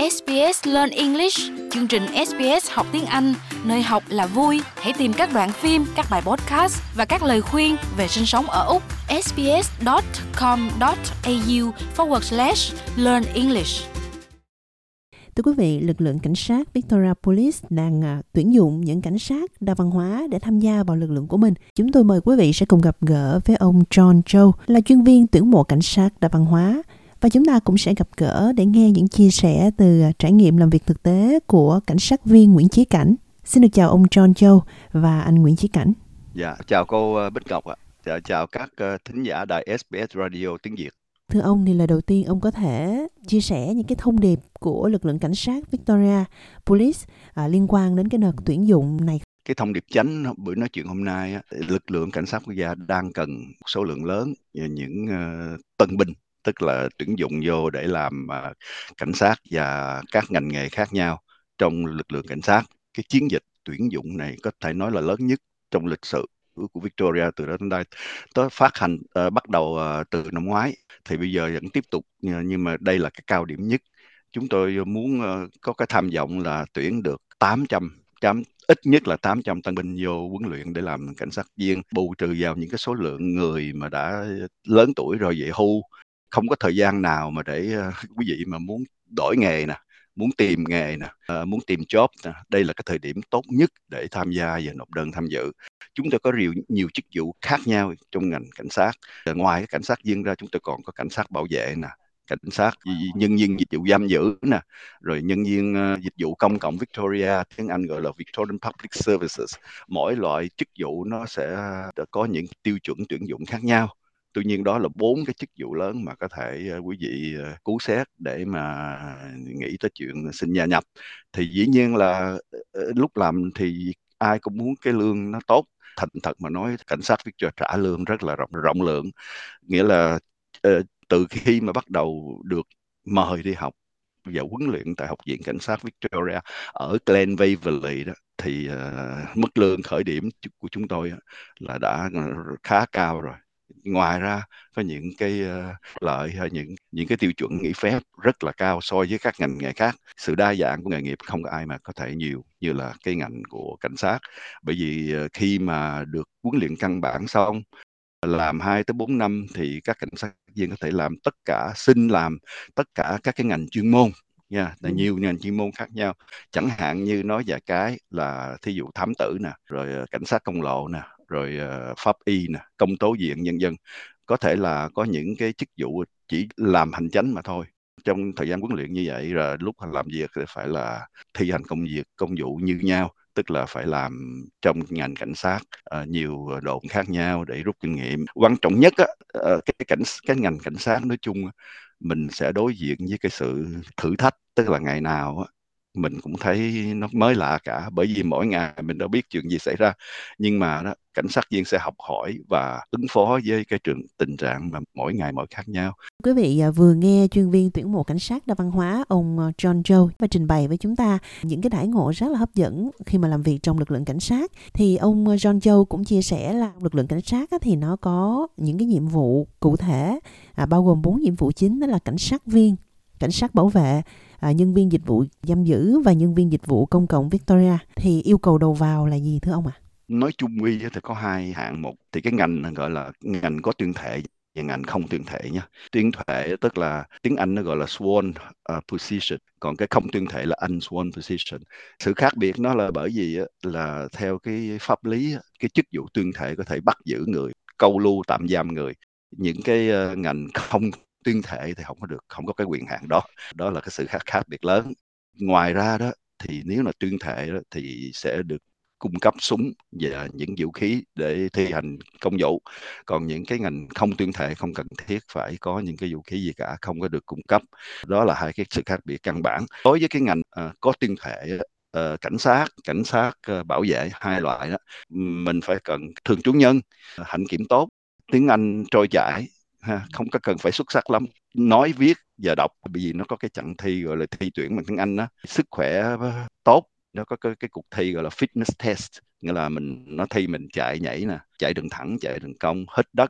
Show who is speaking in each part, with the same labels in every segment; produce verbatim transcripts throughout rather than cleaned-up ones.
Speaker 1: ét bê ét Learn English, chương trình ét bê ét học tiếng Anh, nơi học là vui. Hãy tìm các đoạn phim, các bài podcast và các lời khuyên về sinh sống ở Úc. sbs.com.au forward slash learn English.
Speaker 2: Thưa quý vị, lực lượng cảnh sát Victoria Police đang uh, tuyển dụng những cảnh sát đa văn hóa để tham gia vào lực lượng của mình. Chúng tôi mời quý vị sẽ cùng gặp gỡ với ông John Joe, là chuyên viên tuyển mộ cảnh sát đa văn hóa. Và chúng ta cũng sẽ gặp gỡ để nghe những chia sẻ từ uh, trải nghiệm làm việc thực tế của cảnh sát viên Nguyễn Chí Cảnh. Xin được chào ông John Joe và anh Nguyễn Chí Cảnh.
Speaker 3: Dạ, chào cô Bích Ngọc ạ. Chào, chào các uh, thính giả đài ét bê ét Radio tiếng Việt.
Speaker 2: Thưa ông, thì lời đầu tiên ông có thể chia sẻ những cái thông điệp của lực lượng cảnh sát Victoria Police à, liên quan đến cái đợt tuyển dụng này.
Speaker 3: Cái thông điệp chánh buổi nói chuyện hôm nay, lực lượng cảnh sát quốc gia đang cần một số lượng lớn những uh, tân binh, tức là tuyển dụng vô để làm uh, cảnh sát và các ngành nghề khác nhau trong lực lượng cảnh sát. Cái chiến dịch tuyển dụng này có thể nói là lớn nhất trong lịch sử của Victoria từ đó đến đây. Tới phát hành uh, bắt đầu uh, từ năm ngoái thì bây giờ vẫn tiếp tục, nhưng mà đây là cái cao điểm nhất. Chúng tôi muốn uh, có cái tham vọng là tuyển được tám trăm, ít nhất là tám trăm tân binh vô huấn luyện để làm cảnh sát viên, bù trừ vào những cái số lượng người mà đã lớn tuổi rồi về hưu, không có thời gian nào mà để uh, quý vị mà muốn đổi nghề nè, muốn tìm nghề nè, uh, muốn tìm job nè. Đây là cái thời điểm tốt nhất để tham gia và nộp đơn tham dự. Chúng tôi có nhiều, nhiều chức vụ khác nhau trong ngành cảnh sát. Ngoài cái cảnh sát viên ra, chúng tôi còn có cảnh sát bảo vệ nè, cảnh sát nhân viên dịch vụ giam giữ nè, rồi nhân viên uh, dịch vụ công cộng Victoria, tiếng Anh gọi là Victorian Public Services. Mỗi loại chức vụ nó sẽ có những tiêu chuẩn tuyển dụng khác nhau. Tuy nhiên đó là bốn cái chức vụ lớn mà có thể uh, quý vị uh, cứu xét để mà nghĩ tới chuyện xin gia nhập. Thì dĩ nhiên là uh, lúc làm thì ai cũng muốn cái lương nó tốt. Thành thật mà nói, cảnh sát Victoria trả lương rất là rộng, rộng lượng. Nghĩa là uh, từ khi mà bắt đầu được mời đi học và huấn luyện tại Học viện Cảnh sát Victoria ở Glen Waverley đó, thì uh, mức lương khởi điểm của chúng tôi là đã khá cao rồi. Ngoài ra có những cái uh, lợi hay những những cái tiêu chuẩn nghỉ phép rất là cao so với các ngành nghề khác. Sự đa dạng của nghề nghiệp không có ai mà có thể nhiều như là cái ngành của cảnh sát. Bởi vì uh, khi mà được huấn luyện căn bản xong, làm hai tới bốn năm thì các cảnh sát viên có thể làm tất cả, xin làm tất cả các cái ngành chuyên môn nha, là nhiều ngành chuyên môn khác nhau. Chẳng hạn như nói vài cái là thí dụ thám tử nè, rồi cảnh sát công lộ nè, rồi uh, pháp y nè, công tố viện, nhân dân. Có thể là có những cái chức vụ chỉ làm hành chánh mà thôi. Trong thời gian huấn luyện như vậy, rồi lúc làm việc thì phải là thi hành công việc, công vụ như nhau, tức là phải làm trong ngành cảnh sát uh, nhiều đồn khác nhau để rút kinh nghiệm. Quan trọng nhất á, uh, cái cảnh cái ngành cảnh sát nói chung, mình sẽ đối diện với cái sự thử thách, tức là ngày nào á mình cũng thấy nó mới lạ cả, bởi vì mỗi ngày mình đâu biết chuyện gì xảy ra. Nhưng mà đó, cảnh sát viên sẽ học hỏi và ứng phó với cái trường tình trạng mà mỗi ngày mỗi khác nhau.
Speaker 2: Quý vị vừa nghe chuyên viên tuyển mộ cảnh sát đa văn hóa ông John Joe và trình bày với chúng ta những cái đãi ngộ rất là hấp dẫn khi mà làm việc trong lực lượng cảnh sát. Thì ông John Joe cũng chia sẻ là lực lượng cảnh sát thì nó có những cái nhiệm vụ cụ thể, à, bao gồm bốn nhiệm vụ chính, đó là cảnh sát viên, cảnh sát bảo vệ, à, nhân viên dịch vụ giam giữ và nhân viên dịch vụ công cộng Victoria. Thì yêu cầu đầu vào là gì thưa ông ạ? À?
Speaker 3: Nói chung quy thì có hai hạng mục. Thì cái ngành gọi là ngành có tuyên thệ và ngành không tuyên thệ nha. Tuyên thệ tức là tiếng Anh nó gọi là sworn uh, position, còn cái không tuyên thệ là unsworn position. Sự khác biệt nó là bởi vì là theo cái pháp lý, cái chức vụ tuyên thệ có thể bắt giữ người, câu lưu, tạm giam người. Những cái uh, ngành không tuyên thệ thì không có được, không có cái quyền hạn đó. Đó là cái sự khác khác biệt lớn. Ngoài ra đó thì nếu là tuyên thệ đó, thì sẽ được cung cấp súng và những vũ khí để thi hành công vụ. Còn những cái ngành không tuyên thệ không cần thiết phải có những cái vũ khí gì cả, không có được cung cấp. Đó là hai cái sự khác biệt căn bản. Đối với cái ngành uh, có tuyên thệ, uh, cảnh sát, cảnh sát uh, bảo vệ, hai loại đó, mình phải cần thường trú nhân, hạnh kiểm tốt, tiếng Anh trôi chảy, ha, không có cần phải xuất sắc lắm, nói viết và đọc, bởi vì nó có cái chặng thi gọi là thi tuyển bằng tiếng Anh đó. Sức khỏe tốt, nó có cái, cái cuộc thi gọi là fitness test, nghĩa là mình nó thi mình chạy nhảy nè, chạy đường thẳng, chạy đường cong, hít đất,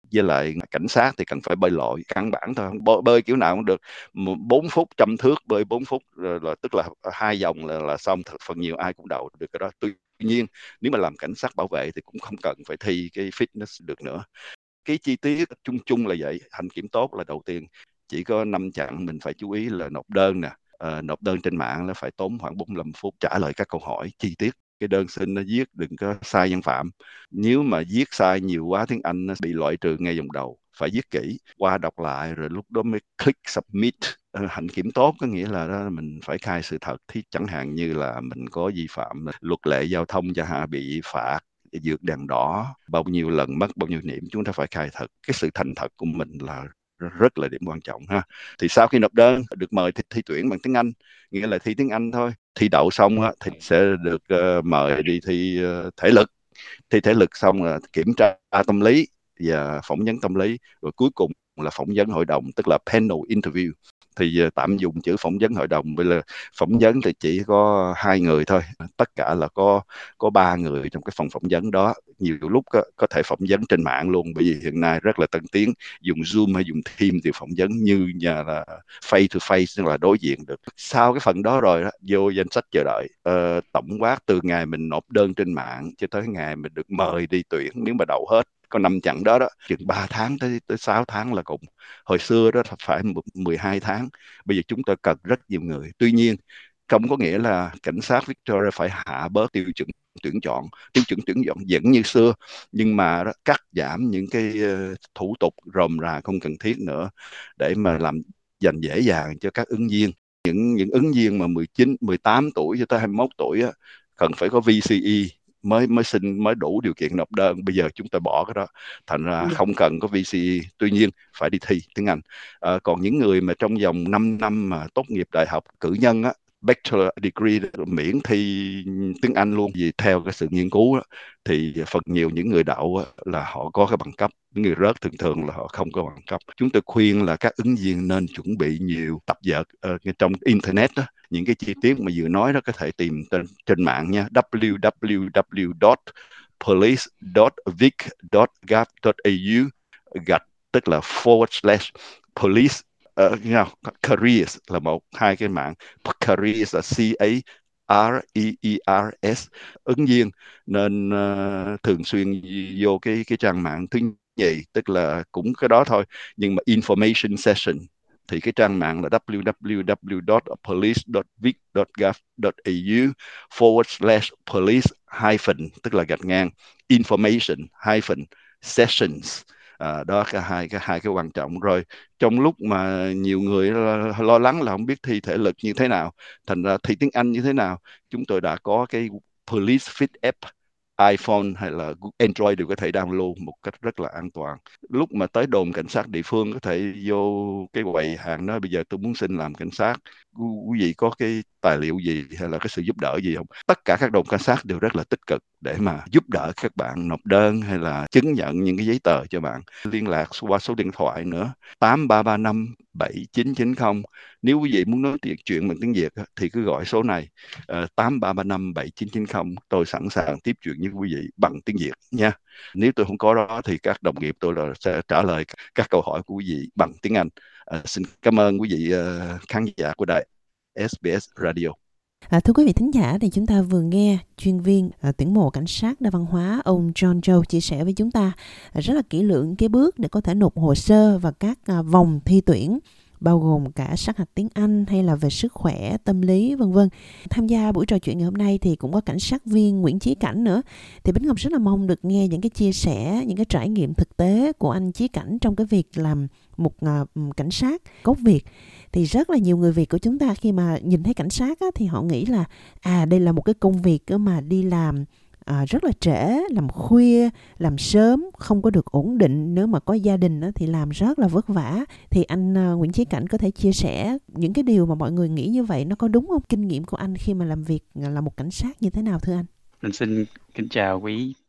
Speaker 3: với lại cảnh sát thì cần phải bơi lội căn bản thôi, bơi, bơi kiểu nào cũng được, bốn phút trăm thước bơi bốn phút là, là tức là hai vòng là, là xong. Thật phần nhiều ai cũng đậu được cái đó. Tuy nhiên nếu mà làm cảnh sát bảo vệ thì cũng không cần phải thi cái fitness được nữa. Cái chi tiết chung chung là vậy. Hạnh kiểm tốt là đầu tiên, chỉ có năm chặng mình phải chú ý là nộp đơn nè. À, nộp đơn trên mạng nó phải tốn khoảng bốn mươi lăm phút trả lời các câu hỏi chi tiết. Cái đơn xin nó viết đừng có sai văn phạm. Nếu mà viết sai nhiều quá tiếng Anh nó bị loại trừ ngay vòng đầu. Phải viết kỹ, qua đọc lại rồi lúc đó mới click submit. À, hạnh kiểm tốt có nghĩa là đó, mình phải khai sự thật. Thì chẳng hạn như là mình có vi phạm luật lệ giao thông chẳng hạn, bị phạt vượt đèn đỏ bao nhiêu lần, mất bao nhiêu điểm, chúng ta phải khai thật. Cái sự thành thật của mình là rất là điểm quan trọng ha. Thì sau khi nộp đơn được mời thi, thi tuyển bằng tiếng Anh, nghĩa là thi tiếng Anh thôi. Thi đậu xong á, thì sẽ được uh, mời đi thi uh, thể lực. Thi thể lực xong là kiểm tra tâm lý và phỏng vấn tâm lý, rồi cuối cùng là phỏng vấn hội đồng, tức là panel interview. Thì uh, tạm dùng chữ phỏng vấn hội đồng. Bây giờ phỏng vấn thì chỉ có hai người thôi, tất cả là có có ba người trong cái phòng phỏng vấn đó. Nhiều lúc có, có thể phỏng vấn trên mạng luôn, bởi vì hiện nay rất là tân tiến, dùng Zoom hay dùng Teams thì phỏng vấn như nhà là face to face, tức là đối diện được. Sau cái phần đó rồi đó, vô danh sách chờ đợi. Ờ, tổng quát từ ngày mình nộp đơn trên mạng cho tới ngày mình được mời đi tuyển, nếu mà đậu hết có năm chặng đó đó, chừng ba tháng tới tới sáu tháng là cùng. Hồi xưa đó phải mười hai tháng, bây giờ chúng ta cần rất nhiều người. Tuy nhiên không có nghĩa là cảnh sát Victoria phải hạ bớt tiêu chuẩn tuyển chọn. Tiêu chuẩn tuyển chọn vẫn như xưa, nhưng mà đó, cắt giảm những cái uh, thủ tục rườm rà không cần thiết nữa, để mà làm dành dễ dàng cho các ứng viên. Những những ứng viên mà mười chín, mười tám tuổi cho tới hai mươi mốt tuổi á, cần phải có vê xê e mới mới xin, mới đủ điều kiện nộp đơn. Bây giờ chúng ta bỏ cái đó, thành ra không cần có vê xê e. Tuy nhiên phải đi thi tiếng Anh. À, còn những người mà trong vòng năm năm mà tốt nghiệp đại học cử nhân á, bachelor degree, miễn thi tiếng Anh luôn. Vì theo cái sự nghiên cứu đó, thì phần nhiều những người đậu là họ có cái bằng cấp, những người rớt thường thường là họ không có bằng cấp. Chúng tôi khuyên là các ứng viên nên chuẩn bị nhiều tập vợt uh, trong internet đó. Những cái chi tiết mà vừa nói đó có thể tìm trên, trên mạng nha. w w w chấm police chấm vic chấm gov chấm a u gạch tức là forward slash police uh, you know, careers là một, hai cái mạng. Careers là C A R E E R S. Ứng viên nên uh, thường xuyên vô cái cái trang mạng thứ nhì, tức là cũng cái đó thôi, nhưng mà information session. Thì cái trang mạng là w w w chấm police chấm vic chấm gov chấm a u forward slash police hyphen, tức là gạch ngang information hyphen sessions. À, đó cái hai cái hai cái quan trọng. Rồi trong lúc mà nhiều người lo, lo lắng là không biết thi thể lực như thế nào, thành ra thi tiếng Anh như thế nào, chúng tôi đã có cái Police Fit app, iPhone hay là Android đều có thể download một cách rất là an toàn. Lúc mà tới đồn cảnh sát địa phương có thể vô cái quầy hàng nói bây giờ tôi muốn xin làm cảnh sát, quý vị có cái tài liệu gì hay là cái sự giúp đỡ gì không? Tất cả các đồn cảnh sát đều rất là tích cực để mà giúp đỡ các bạn nộp đơn hay là chứng nhận những cái giấy tờ cho bạn. Liên lạc qua số điện thoại nữa, tám ba ba năm bảy chín chín không. Nếu quý vị muốn nói chuyện bằng tiếng Việt thì cứ gọi số này, uh, tám ba ba năm bảy chín chín không. Tôi sẵn sàng tiếp chuyện với quý vị bằng tiếng Việt nha. Nếu tôi không có đó thì các đồng nghiệp tôi là sẽ trả lời các câu hỏi của quý vị bằng tiếng Anh. Uh, xin cảm ơn quý vị uh, khán giả của đài ét bê ét Radio.
Speaker 2: À, thưa quý vị thính giả, thì chúng ta vừa nghe chuyên viên à, tuyển mộ cảnh sát đa văn hóa ông John Joe chia sẻ với chúng ta à, rất là kỹ lưỡng cái bước để có thể nộp hồ sơ và các à, vòng thi tuyển, bao gồm cả sát hạch tiếng Anh hay là về sức khỏe, tâm lý vân vân. Tham gia buổi trò chuyện ngày hôm nay thì cũng có cảnh sát viên Nguyễn Chí Cảnh nữa. Thì Bính Ngọc rất là mong được nghe những cái chia sẻ, những cái trải nghiệm thực tế của anh Chí Cảnh trong cái việc làm một uh, cảnh sát gốc Việt. Thì rất là nhiều người Việt của chúng ta khi mà nhìn thấy cảnh sát á, thì họ nghĩ là à đây là một cái công việc mà đi làm à, rất là trễ, làm khuya, làm sớm, không có được ổn định. Nếu mà có gia đình á, thì làm rất là vất vả. Thì anh uh, Nguyễn Chí Cảnh có thể chia sẻ những cái điều mà mọi người nghĩ như vậy nó có đúng không? Kinh nghiệm của anh khi mà làm việc là một cảnh sát như thế nào thưa anh?
Speaker 4: Mình xin kính chào quý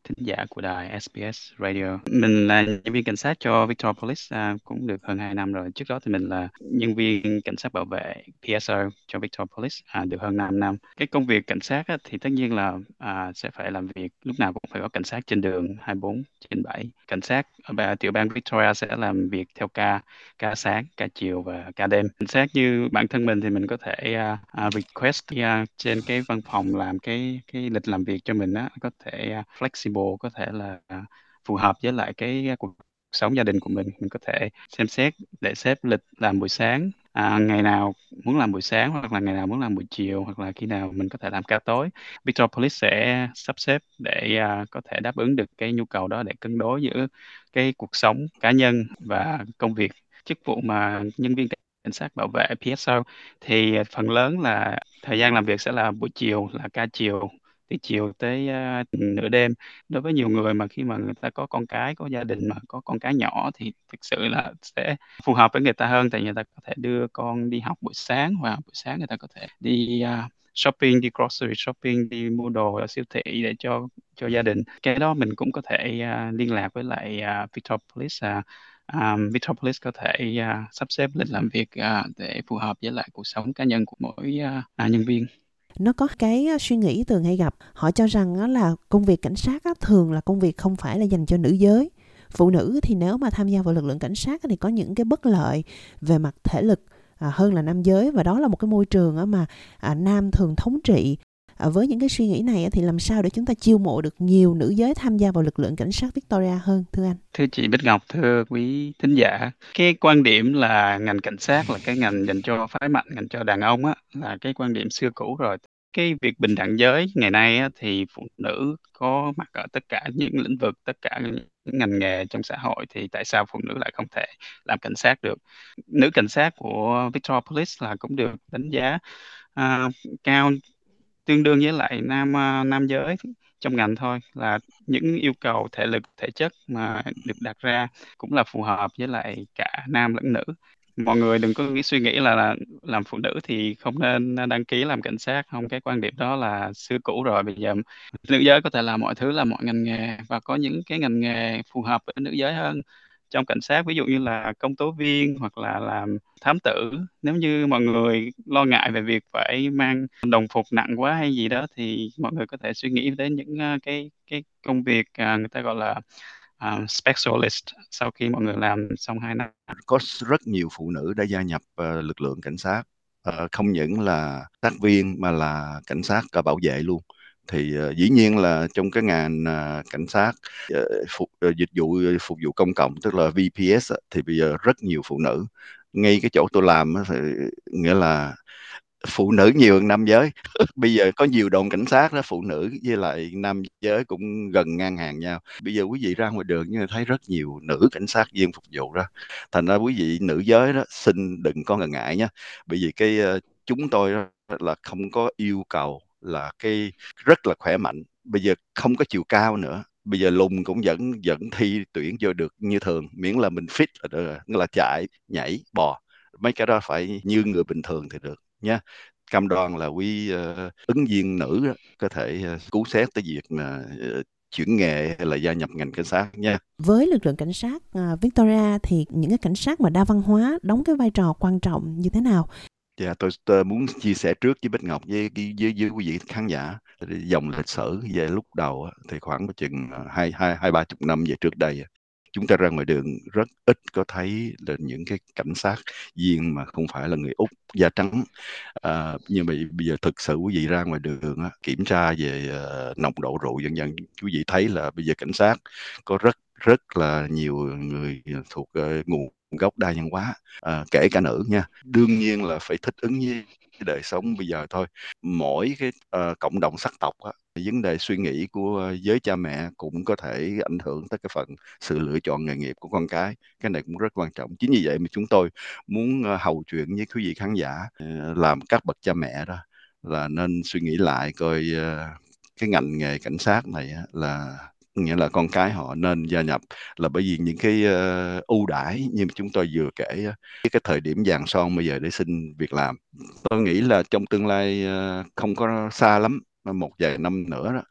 Speaker 4: thính giả của đài ét bê ét Radio. Mình là nhân viên cảnh sát cho Victoria Police à, cũng được hơn hai năm rồi. Trước đó thì mình là nhân viên cảnh sát bảo vệ pê ét rờ cho Victoria Police à, được hơn năm năm. Cái công việc cảnh sát á, thì tất nhiên là à, sẽ phải làm việc, lúc nào cũng phải có cảnh sát trên đường hai mươi bốn trên bảy. Cảnh sát ở bà- tiểu bang Victoria sẽ làm việc theo ca, ca sáng, ca chiều và ca đêm. Cảnh sát như bản thân mình thì mình có thể à, à, request à, trên cái văn phòng làm cái cái lịch làm việc cho mình á, có thể à, flexible, có thể là à, phù hợp với lại cái à, cuộc sống gia đình của mình. Mình có thể xem xét để xếp lịch làm buổi sáng, à, ngày nào muốn làm buổi sáng, hoặc là ngày nào muốn làm buổi chiều, hoặc là khi nào mình có thể làm ca tối. Victoria Police sẽ sắp xếp để à, có thể đáp ứng được cái nhu cầu đó, để cân đối giữa cái cuộc sống cá nhân và công việc. Chức vụ mà nhân viên cảnh sát bảo vệ pê ét rờ thì phần lớn là thời gian làm việc sẽ là buổi chiều, là ca chiều, từ chiều tới uh, nửa đêm. Đối với nhiều người mà khi mà người ta có con cái, có gia đình mà có con cái nhỏ thì thực sự là sẽ phù hợp với người ta hơn, tại người ta có thể đưa con đi học buổi sáng, và buổi sáng người ta có thể đi uh, shopping, đi grocery shopping, đi mua đồ ở siêu thị để cho cho gia đình. Cái đó mình cũng có thể uh, liên lạc với lại uh, Victoria Police. Uh, um, Victoria Police có thể uh, sắp xếp lịch làm việc uh, để phù hợp với lại cuộc sống cá nhân của mỗi uh, nhân viên.
Speaker 2: Nó có cái suy nghĩ Tường hay gặp, họ cho rằng là công việc cảnh sát thường là công việc không phải là dành cho nữ giới. Phụ nữ thì nếu mà tham gia vào lực lượng cảnh sát thì có những cái bất lợi về mặt thể lực hơn là nam giới, và đó là một cái môi trường mà nam thường thống trị. Với những cái suy nghĩ này thì làm sao để chúng ta chiêu mộ được nhiều nữ giới tham gia vào lực lượng cảnh sát Victoria hơn, thưa anh?
Speaker 4: Thưa chị Bích Ngọc, thưa quý thính giả, cái quan điểm là ngành cảnh sát là cái ngành dành cho phái mạnh, dành cho đàn ông á, là cái quan điểm xưa cũ rồi. Cái việc bình đẳng giới ngày nay á, thì phụ nữ có mặt ở tất cả những lĩnh vực, tất cả những ngành nghề trong xã hội, thì tại sao phụ nữ lại không thể làm cảnh sát được? Nữ cảnh sát của Victoria Police là cũng được đánh giá à, cao, tương đương với lại nam à, nam giới trong ngành thôi. Là những yêu cầu thể lực, thể chất mà được đặt ra cũng là phù hợp với lại cả nam lẫn nữ. Mọi người đừng có nghĩ suy nghĩ là, là làm phụ nữ thì không nên đăng ký làm cảnh sát. Không, cái quan điểm đó là xưa cũ rồi. Bây giờ nữ giới có thể làm mọi thứ, làm mọi ngành nghề, và có những cái ngành nghề phù hợp với nữ giới hơn trong cảnh sát, ví dụ như là công tố viên hoặc là làm thám tử. Nếu như mọi người lo ngại về việc phải mang đồng phục nặng quá hay gì đó, thì mọi người có thể suy nghĩ đến những uh, cái cái công việc uh, người ta gọi là uh, specialist sau khi mọi người làm xong hai năm.
Speaker 3: Có rất nhiều phụ nữ đã gia nhập uh, lực lượng cảnh sát, uh, không những là tác viên mà là cảnh sát cả bảo vệ luôn. Thì uh, dĩ nhiên là trong cái ngành uh, cảnh sát uh, phục, uh, dịch vụ phục vụ công cộng, tức là vê pê ét, uh, thì bây giờ rất nhiều phụ nữ. Ngay cái chỗ tôi làm uh, thì nghĩa là phụ nữ nhiều hơn nam giới. Bây giờ có nhiều đồn cảnh sát đó, phụ nữ với lại nam giới cũng gần ngang hàng nhau. Bây giờ quý vị ra ngoài đường như thấy rất nhiều nữ cảnh sát viên phục vụ đó. Thành ra quý vị nữ giới đó xin đừng có ngần ngại nha. Bởi vì cái uh, chúng tôi đó là không có yêu cầu là cái rất là khỏe mạnh. Bây giờ không có chiều cao nữa. Bây giờ lùn cũng vẫn vẫn thi tuyển vô được như thường, miễn là mình fit là được, là chạy, nhảy, bò. Mấy cái đó phải như người bình thường thì được nha. Cam đoan là quý uh, ứng viên nữ đó, có thể uh, cứu xét tới việc mà uh, chuyển nghề hay là gia nhập ngành cảnh sát nha.
Speaker 2: Với lực lượng cảnh sát uh, Victoria thì những cái cảnh sát mà đa văn hóa đóng cái vai trò quan trọng như thế nào?
Speaker 3: Dạ, tôi, tôi muốn chia sẻ trước với Bích Ngọc với, với, với, với quý vị khán giả dòng lịch sử về lúc đầu thì khoảng chừng hai hai hai ba chục năm về trước đây, chúng ta ra ngoài đường rất ít có thấy là những cái cảnh sát viên mà không phải là người Úc da trắng. À, nhưng mà bây giờ thực sự quý vị ra ngoài đường á, kiểm tra về uh, nồng độ rượu dần dần, quý vị thấy là bây giờ cảnh sát có rất rất là nhiều người thuộc uh, nguồn gốc đa văn hóa, à, kể cả nữ nha. Đương nhiên là phải thích ứng với đời sống bây giờ thôi. Mỗi cái uh, cộng đồng sắc tộc á, vấn đề suy nghĩ của giới cha mẹ cũng có thể ảnh hưởng tới cái phần sự lựa chọn nghề nghiệp của con cái. Cái này cũng rất quan trọng. Chính vì vậy mà chúng tôi muốn uh, hầu chuyện với quý vị khán giả, uh, làm các bậc cha mẹ đó là nên suy nghĩ lại coi uh, cái ngành nghề cảnh sát này uh, là nghĩa là con cái họ nên gia nhập, là bởi vì những cái uh, ưu đãi như chúng tôi vừa kể, uh, cái thời điểm vàng son bây giờ để xin việc làm. Tôi nghĩ là trong tương lai uh, không có xa lắm, một vài năm nữa đó,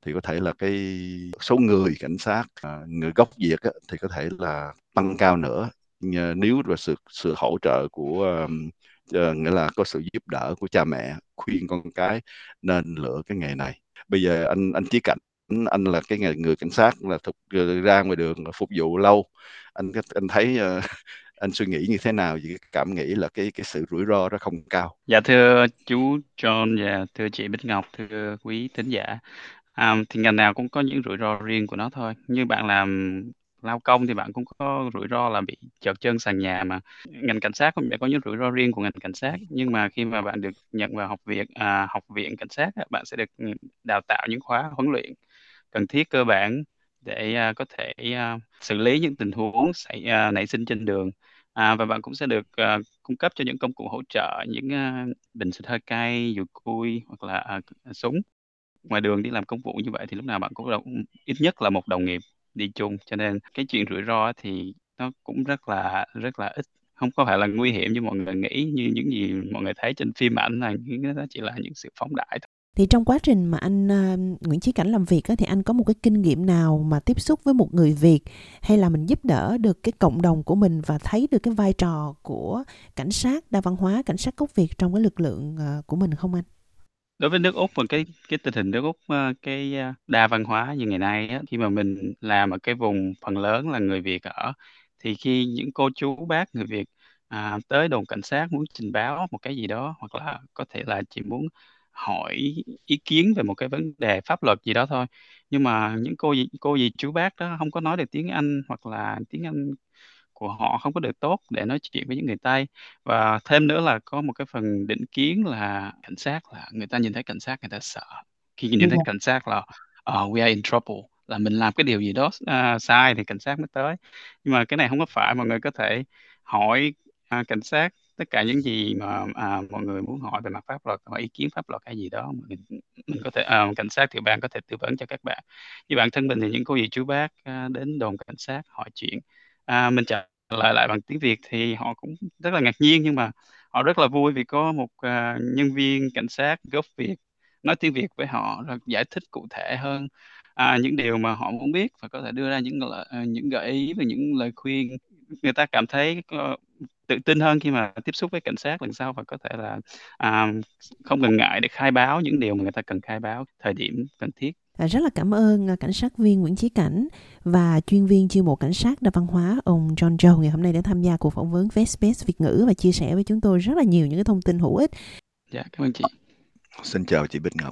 Speaker 3: thì có thể là cái số người cảnh sát à, người gốc Việt á, thì có thể là tăng cao nữa nếu là sự sự hỗ trợ của um, uh, nghĩa là có sự giúp đỡ của cha mẹ khuyên con cái nên lựa cái nghề này. Bây giờ anh anh Chí Cảnh, anh là cái người, người cảnh sát là thực ra ngoài đường phục vụ lâu, anh anh thấy uh, anh suy nghĩ như thế nào về cái cảm nghĩ là cái cái sự rủi ro đó không cao?
Speaker 4: Dạ thưa chú John và thưa chị Bích Ngọc, thưa quý thính giả, à, thì ngành nào cũng có những rủi ro riêng của nó thôi. Như bạn làm lao công thì bạn cũng có rủi ro là bị trượt chân sàn nhà mà. Ngành cảnh sát cũng sẽ có những rủi ro riêng của ngành cảnh sát, nhưng mà khi mà bạn được nhận vào học viện à, học viện cảnh sát, bạn sẽ được đào tạo những khóa huấn luyện cần thiết cơ bản để uh, có thể uh, xử lý những tình huống xảy, uh, nảy sinh trên đường, à, và bạn cũng sẽ được uh, cung cấp cho những công cụ hỗ trợ, những uh, bình xịt hơi cay, dùi cui hoặc là uh, súng. Ngoài đường đi làm công vụ như vậy thì lúc nào bạn cũng là ít nhất là một đồng nghiệp đi chung, cho nên cái chuyện rủi ro thì nó cũng rất là rất là ít, không có phải là nguy hiểm như mọi người nghĩ, như những gì mọi người thấy trên phim ảnh là những nó chỉ là những sự phóng đại thôi.
Speaker 2: Thì trong quá trình mà anh uh, Nguyễn Chí Cảnh làm việc á, thì anh có một cái kinh nghiệm nào mà tiếp xúc với một người Việt hay là mình giúp đỡ được cái cộng đồng của mình và thấy được cái vai trò của cảnh sát đa văn hóa, cảnh sát gốc Việt trong cái lực lượng uh, của mình không anh?
Speaker 4: Đối với nước Úc và cái cái tình hình nước Úc, cái đa văn hóa như ngày nay á, khi mà mình làm ở cái vùng phần lớn là người Việt ở, thì khi những cô chú bác người Việt à, tới đồn cảnh sát muốn trình báo một cái gì đó, hoặc là có thể là chỉ muốn hỏi ý kiến về một cái vấn đề pháp luật gì đó thôi, nhưng mà những cô gì cô gì chú bác đó không có nói được tiếng Anh, hoặc là tiếng Anh của họ không có được tốt để nói chuyện với những người Tây. Và thêm nữa là có một cái phần định kiến là cảnh sát, là người ta nhìn thấy cảnh sát người ta sợ. Khi nhìn thấy cảnh sát là uh, we are in trouble, là mình làm cái điều gì đó uh, sai thì cảnh sát mới tới. Nhưng mà cái này không có phải, mọi người có thể hỏi uh, cảnh sát tất cả những gì mà uh, mọi người muốn hỏi về mặt pháp luật, hỏi ý kiến pháp luật hay gì đó, mình, mình có thể uh, cảnh sát tiểu bang có thể tư vấn cho các bạn. Như bản thân mình thì những cô dì chú bác uh, đến đồn cảnh sát hỏi chuyện, À, mình trả lời lại bằng tiếng Việt thì họ cũng rất là ngạc nhiên, nhưng mà họ rất là vui vì có một à, nhân viên cảnh sát gốc Việt nói tiếng Việt với họ, rồi giải thích cụ thể hơn à, những điều mà họ muốn biết, và có thể đưa ra những lợi, những gợi ý và những lời khuyên. Người ta cảm thấy có, tự tin hơn khi mà tiếp xúc với cảnh sát lần sau, và có thể là à, không ngần ngại để khai báo những điều mà người ta cần khai báo thời điểm cần thiết.
Speaker 2: À, rất là cảm ơn cảnh sát viên Nguyễn Chí Cảnh và chuyên viên chiêu mộ cảnh sát đa văn hóa ông John Joe ngày hôm nay đã tham gia cuộc phỏng vấn với ét bê ét Việt ngữ và chia sẻ với chúng tôi rất là nhiều những cái thông tin hữu ích.
Speaker 4: Dạ, cảm ơn chị.
Speaker 3: Xin chào chị Bích Ngọc.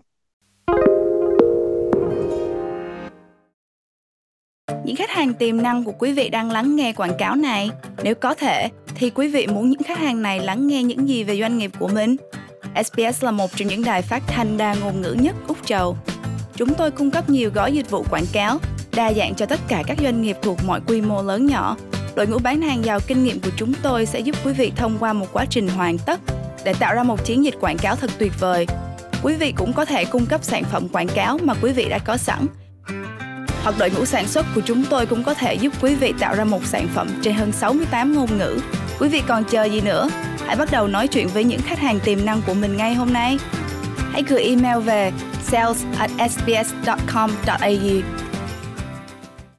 Speaker 1: Những khách hàng tiềm năng của quý vị đang lắng nghe quảng cáo này, nếu có thể thì quý vị muốn những khách hàng này lắng nghe những gì về doanh nghiệp của mình? ét bê ét là một trong những đài phát thanh đa ngôn ngữ nhất Úc Châu. Chúng tôi cung cấp nhiều gói dịch vụ quảng cáo đa dạng cho tất cả các doanh nghiệp thuộc mọi quy mô lớn nhỏ. Đội ngũ bán hàng giàu kinh nghiệm của chúng tôi sẽ giúp quý vị thông qua một quá trình hoàn tất để tạo ra một chiến dịch quảng cáo thật tuyệt vời. Quý vị cũng có thể cung cấp sản phẩm quảng cáo mà quý vị đã có sẵn. Hoặc đội ngũ sản xuất của chúng tôi cũng có thể giúp quý vị tạo ra một sản phẩm trên hơn sáu mươi tám ngôn ngữ. Quý vị còn chờ gì nữa? Hãy bắt đầu nói chuyện với những khách hàng tiềm năng của mình ngay hôm nay. Hãy gửi email về sales at s b s dot com dot a u